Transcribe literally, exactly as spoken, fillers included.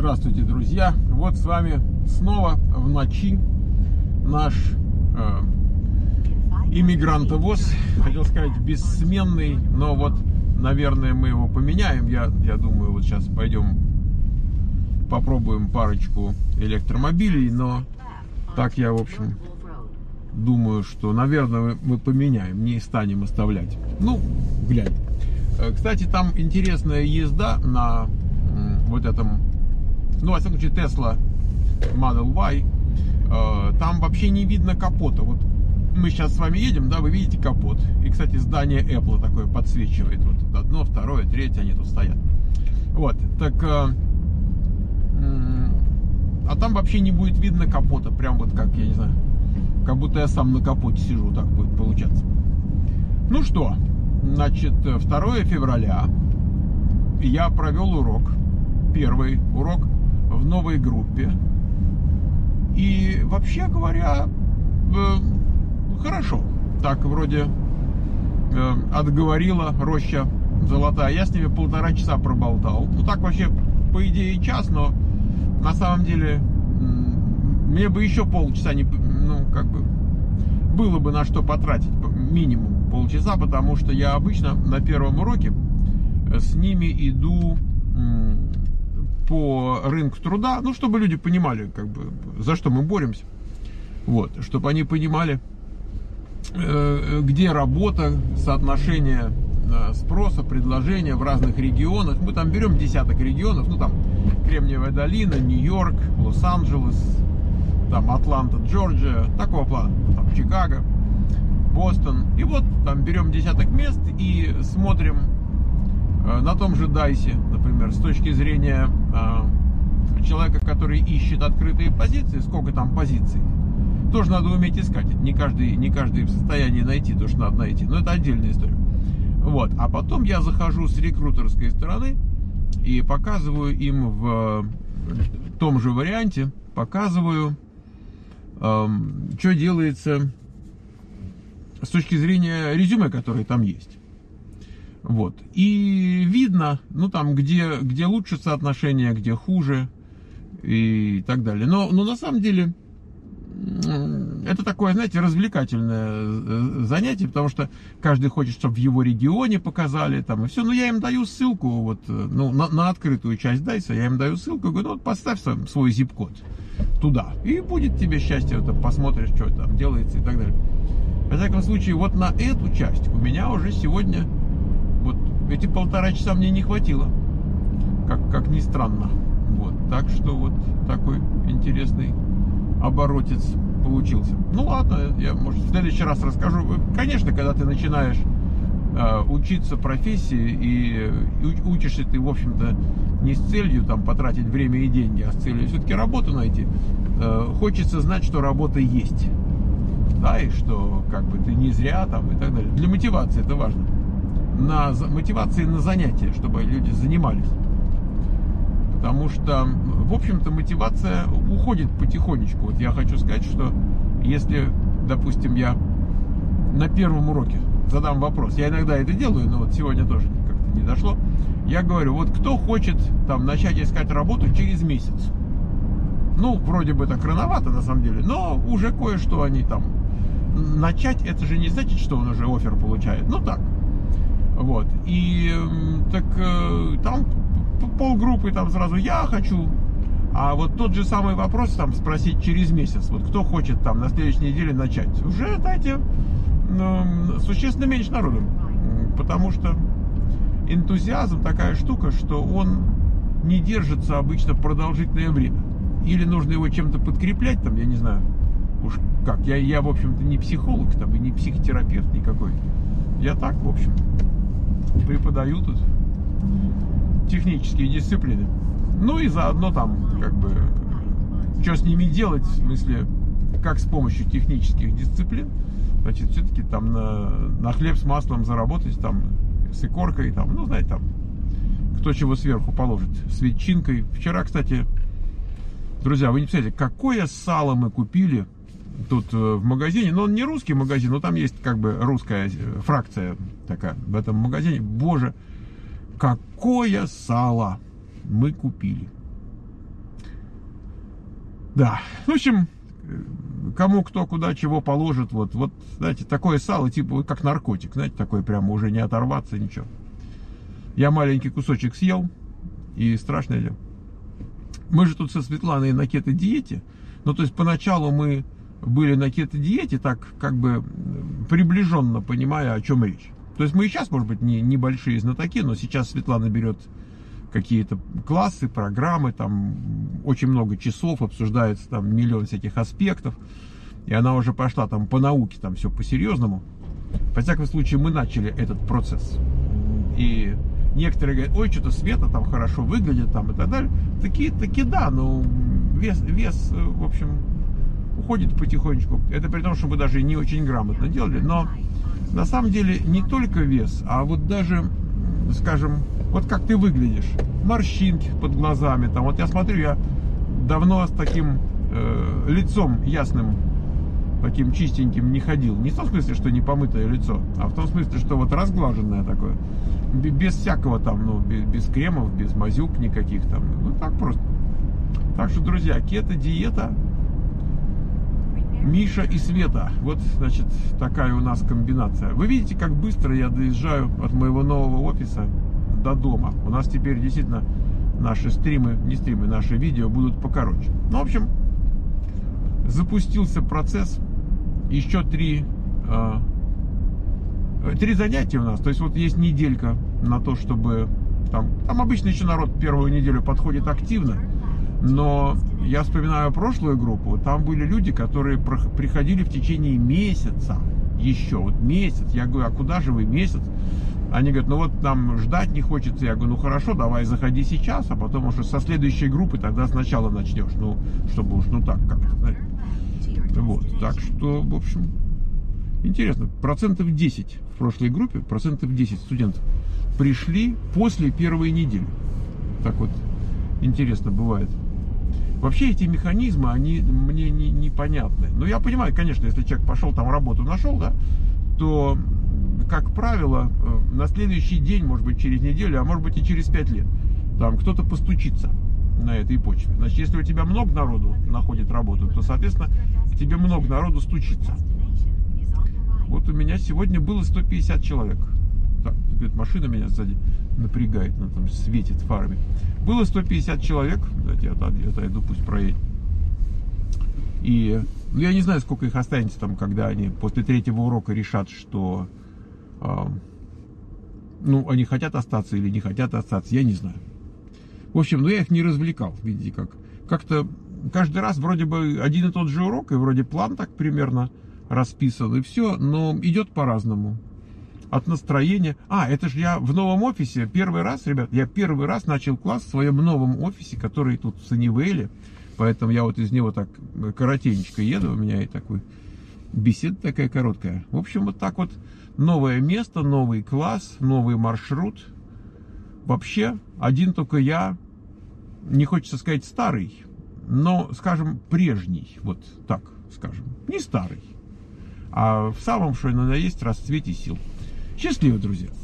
Здравствуйте, друзья! Вот с вами снова в ночи наш э, иммигрантовоз, хотел сказать бессменный, но вот, наверное, мы его поменяем. Я, я думаю, вот сейчас пойдем попробуем парочку электромобилей, но так я, в общем, думаю, что, наверное, мы поменяем, не станем оставлять. Ну, глянь. Кстати, там интересная езда на вот этом, ну, во всяком случае, Tesla Model Y. Там вообще не видно капота. Вот мы сейчас с вами едем, да, вы видите капот. И, кстати, здание Apple такое подсвечивает. Вот тут одно, второе, третье, они тут стоят. Вот, так... А там вообще не будет видно капота. Прям вот как, я не знаю, как будто я сам на капоте сижу, так будет получаться. Ну что, значит, второе февраля я провел урок. Первый урок в новой группе. И, вообще говоря, э, хорошо. Так, вроде э, отговорила роща золотая. Я с ними полтора часа проболтал. Ну, так вообще, по идее, час, но на самом деле мне бы еще полчаса не, ну, как бы, было бы на что потратить, минимум полчаса, потому что я обычно на первом уроке с ними иду по рынку труда, ну, чтобы люди понимали, как бы, за что мы боремся, вот, чтобы они понимали, где работа, соотношение спроса, предложения в разных регионах. Мы там берем десяток регионов, ну, там Кремниевая долина, Нью-Йорк, Лос-Анджелес, там Атланта, Джорджия, такого плана, там Чикаго, Бостон. И вот там берем десяток мест и смотрим э, на том же Дайсе, например, с точки зрения э, человека, который ищет открытые позиции, сколько там позиций. Тоже надо уметь искать. Не каждый, не каждый в состоянии найти то, что надо найти. Но это отдельная история. Вот. А потом я захожу с рекрутерской стороны и показываю им в том же варианте, показываю, эм, что делается с точки зрения резюме, которое там есть. Вот. И видно, ну, там, где, где лучше соотношение, где хуже и так далее. Но, но на самом деле это такое, знаете, развлекательное занятие, потому что каждый хочет, чтобы в его регионе показали, там, и все. Но я им даю ссылку, вот, ну, на, на открытую часть Дайса, я им даю ссылку, и говорю, ну, вот поставь сам свой зип-код туда, и будет тебе счастье, вот, посмотришь, что там делается и так далее. Во всяком случае, вот на эту часть у меня уже сегодня, вот, эти полтора часа мне не хватило, как, как ни странно. Вот, так что вот такой интересный оборотец получился. Ну ладно, я, может, в следующий раз расскажу. Конечно, когда ты начинаешь э, учиться профессии и, и учишься ты, в общем-то, не с целью там потратить время и деньги, а с целью все-таки работу найти, э, хочется знать, что работа есть. Да, и что как бы ты не зря там и так далее. Для мотивации это важно. На мотивации на занятия, чтобы люди занимались. Потому что, в общем-то, мотивация уходит потихонечку. Вот я хочу сказать, что если, допустим, я на первом уроке задам вопрос, я иногда это делаю, но вот сегодня тоже как-то не дошло, я говорю, вот кто хочет там начать искать работу через месяц? Ну, вроде бы так рановато, на самом деле, но уже кое-что они там... Начать, это же не значит, что он уже оффер получает. Ну, так. Вот. И так там полгруппы там сразу я хочу, а вот тот же самый вопрос там спросить через месяц, вот кто хочет там на следующей неделе начать, уже, знаете, ну, существенно меньше народу, потому что энтузиазм такая штука, что он не держится обычно продолжительное время, или нужно его чем-то подкреплять, там, я не знаю, уж как, я, я в общем-то не психолог там и не психотерапевт никакой, я так, в общем, преподаю тут технические дисциплины. Ну и заодно там, как бы, что с ними делать, в смысле, как с помощью технических дисциплин, значит, все-таки там на, на хлеб с маслом заработать, там, с икоркой, там, ну, знаете, там, кто чего сверху положит, с ветчинкой. Вчера, кстати, друзья, вы не представляете, какое сало мы купили тут в магазине, но он не русский магазин, но там есть, как бы, русская фракция такая в этом магазине. Боже, какое сало мы купили. Да, в общем, кому кто куда чего положит, вот, вот, знаете, такое сало, типа, вот как наркотик, знаете, такое прямо уже не оторваться, ничего. Я маленький кусочек съел, и страшное дело. Мы же тут со Светланой на кето-диете, ну, то есть, поначалу мы были на кето-диете, так, как бы, приближенно понимая, о чем речь. То есть, мы и сейчас, может быть, не небольшие знатоки, но сейчас Светлана берет какие-то классы, программы, там очень много часов, обсуждается там миллион всяких аспектов, и она уже пошла там по науке, там все по-серьезному. Во всяком случае, мы начали этот процесс. И некоторые говорят, ой, что-то Света там хорошо выглядит, там и так далее. Такие, таки да, но вес, вес, в общем, уходит потихонечку. Это при том, что мы даже не очень грамотно делали, но на самом деле не только вес, а вот даже, скажем, вот как ты выглядишь, морщинки под глазами, там, вот я смотрю, я давно с таким э, лицом ясным, таким чистеньким не ходил. Не в том смысле, что не помытое лицо, а в том смысле, что вот разглаженное такое, без всякого там, ну, без, без кремов, без мазюк никаких там, ну так просто. Так что, друзья, кето-диета, Миша и Света, вот, значит, такая у нас комбинация. Вы видите, как быстро я доезжаю от моего нового офиса до дома. У нас теперь действительно наши стримы, не стримы, наши видео будут покороче. Ну, в общем, запустился процесс. Еще три, э, три занятия у нас. То есть вот есть неделька на то, чтобы... Там, там обычно еще народ первую неделю подходит активно. Но я вспоминаю прошлую группу. Там были люди, которые приходили в течение месяца. Еще вот месяц. Я говорю, а куда же вы месяц? Они говорят, ну вот нам ждать не хочется. Я говорю, ну хорошо, давай заходи сейчас, а потом уже со следующей группы тогда сначала начнешь. Ну, чтобы уж, ну так как-то, знаете. Вот, так что, в общем, интересно. Процентов десять в прошлой группе, процентов десять студентов пришли после первой недели. Так вот, интересно бывает. Вообще эти механизмы, они мне не, непонятны. Но я понимаю, конечно, если человек пошел там работу нашел, да, то... как правило, на следующий день, может быть, через неделю, а может быть и через пять лет, там кто-то постучится на этой почве. Значит, если у тебя много народу находит работу, то, соответственно, к тебе много народу стучится. Вот у меня сегодня было сто пятьдесят человек. Так, говорит, машина меня сзади напрягает, она там светит фарами. Было сто пятьдесят человек, давайте я отойду, пусть проедет. И ну, я не знаю, сколько их останется там, когда они после третьего урока решат, что э, ну, они хотят остаться или не хотят остаться, я не знаю. В общем, ну я их не развлекал, видите как. Как-то каждый раз вроде бы один и тот же урок, и вроде план так примерно расписан, и все, но идет по-разному. От настроения. А, это же я в новом офисе первый раз, ребят, я первый раз начал класс в своем новом офисе, который тут в Саннивейле. Поэтому я вот из него так коротенечко еду, у меня и такой беседа такая короткая. В общем, вот так вот новое место, новый класс, новый маршрут. Вообще, один только я, не хочется сказать старый, но, скажем, прежний, вот так скажем, не старый, а в самом, что ни на есть, расцвете сил. Счастливо, друзья!